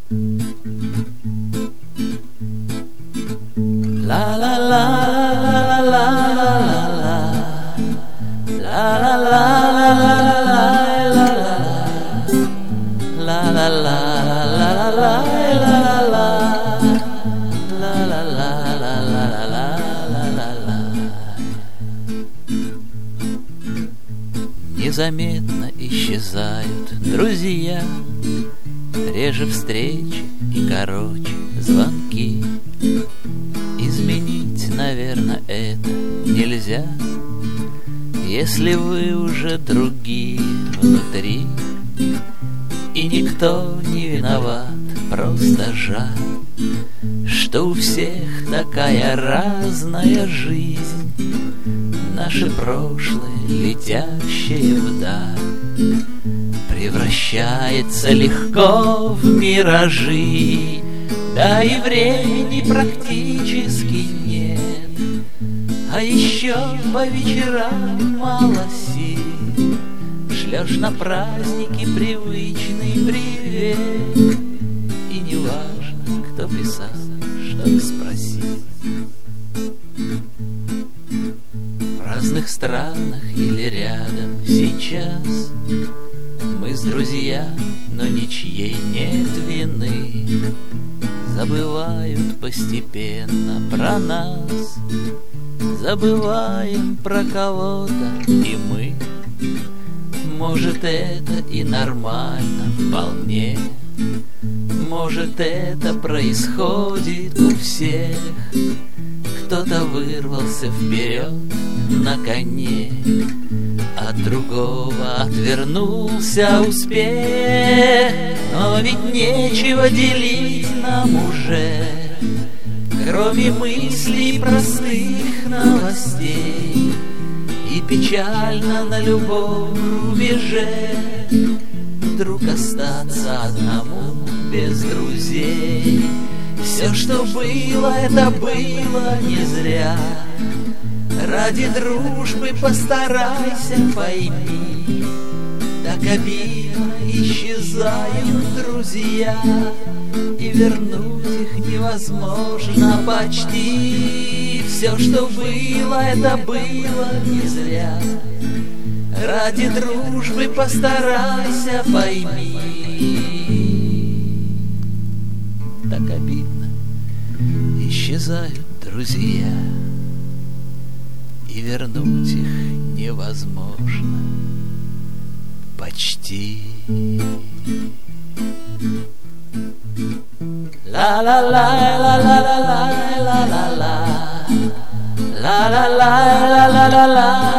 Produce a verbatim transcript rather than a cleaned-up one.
La la la la la la la la la la la la la. Незаметно исчезают друзья, реже встречи и короче звонки. Изменить, наверное, это нельзя, если вы уже другие внутри. И никто не виноват, просто жаль, что у всех такая разная жизнь. Наше прошлое, летящее вдаль, превращается легко в миражи. Да и времени практически нет, а еще по вечерам мало сил. Шлешь на праздники привычный привет, и не важно, кто писал, что спросил. В разных странах или рядом сейчас мы с друзьями, но ничьей нет вины. Забывают постепенно про нас, забываем про кого-то и мы. Может, это и нормально вполне, может, это происходит у всех. Кто-то вырвался вперед на коне, от другого отвернулся успех. Но ведь нечего делить нам уже, кроме мыслей простых новостей. И печально на любом рубеже вдруг остаться одному без друзей. Все, что было, это было не зря. Ради дружбы постарайся, пойми. Так обидно исчезают друзья, и вернуть их невозможно почти. Все, что было, это было не зря. Ради дружбы постарайся, пойми. Так обидно исчезают друзья, и вернуть их невозможно почти. La la la la la la la la la la la la la la la la